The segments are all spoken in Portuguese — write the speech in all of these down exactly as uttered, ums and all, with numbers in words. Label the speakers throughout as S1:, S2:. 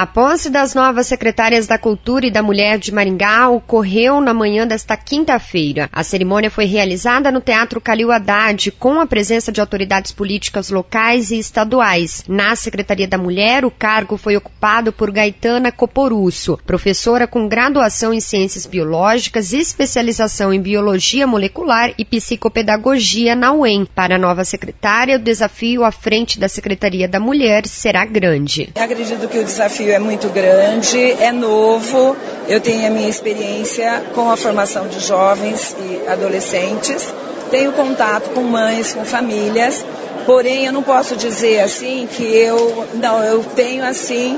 S1: A posse das novas secretárias da Cultura e da Mulher de Maringá ocorreu na manhã desta quinta-feira. A cerimônia foi realizada no Teatro Calil Haddad, com a presença de autoridades políticas locais e estaduais. Na Secretaria da Mulher, o cargo foi ocupado por Gaetana Coporusso, professora com graduação em Ciências Biológicas e especialização em Biologia Molecular e Psicopedagogia na U E M. Para a nova secretária, o desafio à frente da Secretaria da Mulher será grande.
S2: Eu acredito que o desafio é muito grande, é novo. Eu tenho a minha experiência com a formação de jovens e adolescentes. Tenho contato com mães, com famílias. Porém, eu não posso dizer assim que eu... Não, eu tenho assim...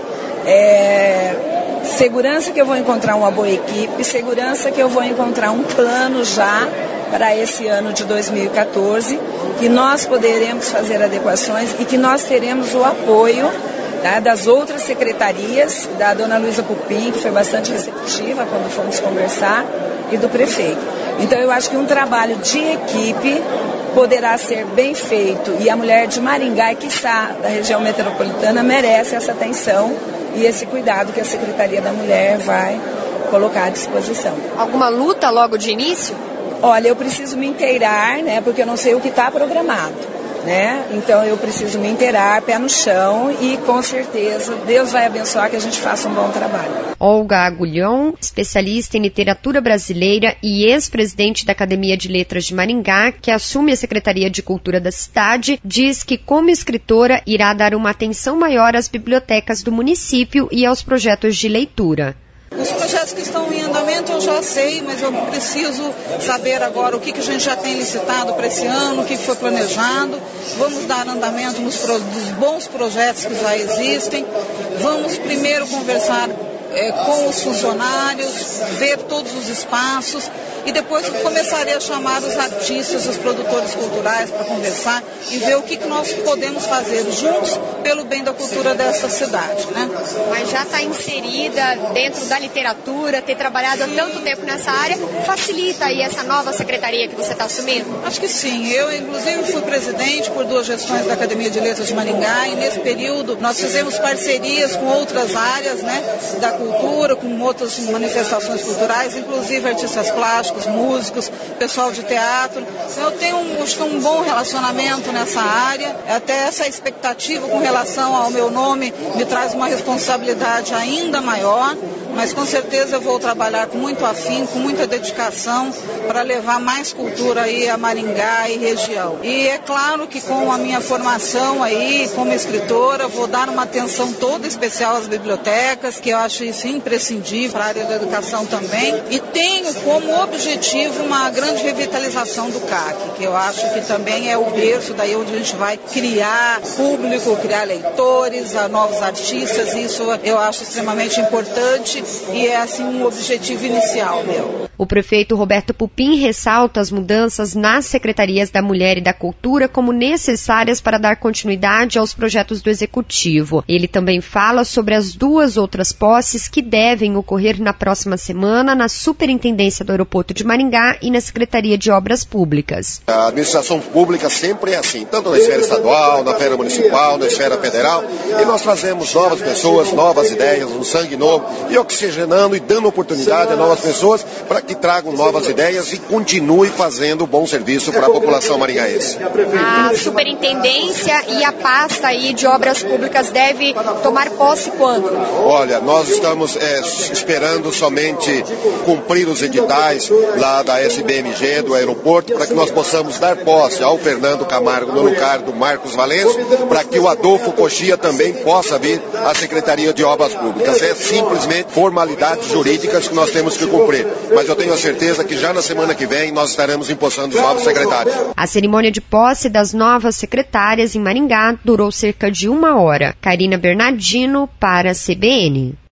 S2: É, segurança que eu vou encontrar uma boa equipe, segurança que eu vou encontrar um plano já para esse ano de dois mil e quatorze, que nós poderemos fazer adequações e que nós teremos o apoio, tá, das outras secretarias, da dona Luísa Pupim, que foi bastante receptiva quando fomos conversar, e do prefeito. Então eu acho que um trabalho de equipe poderá ser bem feito, e a mulher de Maringá, que está da região metropolitana, merece essa atenção e esse cuidado que a Secretaria da Mulher vai colocar à disposição.
S1: Alguma luta logo de início?
S2: Olha, eu preciso me inteirar, né, porque eu não sei o que está programado, né? Então eu preciso me inteirar, pé no chão, e com certeza Deus vai abençoar que a gente faça um bom trabalho.
S1: Olga Agulhão, especialista em literatura brasileira e ex-presidente da Academia de Letras de Maringá, que assume a Secretaria de Cultura da cidade, diz que como escritora irá dar uma atenção maior às bibliotecas do município e aos projetos de leitura.
S3: Os projetos que estão em andamento eu já sei, mas eu preciso saber agora o que, que a gente já tem licitado para esse ano, o que, que foi planejado. Vamos dar andamento nos, pro, nos bons projetos que já existem. Vamos primeiro conversar é, com os funcionários, ver todos os espaços, e depois começarei a chamar os artistas, os produtores culturais para conversar e ver o que, que nós podemos fazer juntos pelo bem da cultura dessa cidade, né?
S1: Mas já está inserida dentro da literatura, ter trabalhado há tanto tempo nessa área, facilita aí essa nova secretaria que você está assumindo?
S3: Acho que sim. Eu, inclusive, fui presidente por duas gestões da Academia de Letras de Maringá, e nesse período nós fizemos parcerias com outras áreas, né, da cultura, com outras manifestações culturais, inclusive artistas plásticos, músicos, pessoal de teatro. Eu tenho um, acho que um bom relacionamento nessa área, até essa expectativa com relação ao meu nome me traz uma responsabilidade ainda maior, mas com certeza eu vou trabalhar com muito afinco, com muita dedicação para levar mais cultura aí a Maringá e região. E é claro que com a minha formação aí como escritora, vou dar uma atenção toda especial às bibliotecas, que eu acho isso imprescindível para a área da educação também, e tenho como objetivo uma grande revitalização do C A C, que eu acho que também é o berço daí onde a gente vai criar público, criar leitores, novos artistas. Isso eu acho extremamente importante e é assim um objetivo inicial meu.
S1: O prefeito Roberto Pupim ressalta as mudanças nas secretarias da Mulher e da Cultura como necessárias para dar continuidade aos projetos do Executivo. Ele também fala sobre as duas outras posses que devem ocorrer na próxima semana na Superintendência do Aeroporto de Maringá e na Secretaria de Obras Públicas.
S4: A administração pública sempre é assim, tanto na esfera estadual, na esfera municipal, na esfera federal, e nós trazemos novas pessoas, novas ideias, um sangue novo, e oxigenando e dando oportunidade a novas pessoas para que tragam novas ideias e continue fazendo bom serviço para a população maringaense.
S1: A superintendência e a pasta aí de obras públicas deve tomar posse quando?
S4: Olha, nós estamos é, esperando somente cumprir os editais lá da S B M G, do aeroporto, para que nós possamos dar posse ao Fernando Camargo no lugar do Marcos Valenço, para que o Adolfo Coxia também possa vir à Secretaria de Obras Públicas. É simplesmente formalidades jurídicas que nós temos que cumprir, mas eu tenho a certeza que já na semana que vem nós estaremos empossando os novos secretários.
S1: A cerimônia de posse das novas secretárias em Maringá durou cerca de uma hora. Karina Bernardino para a C B N.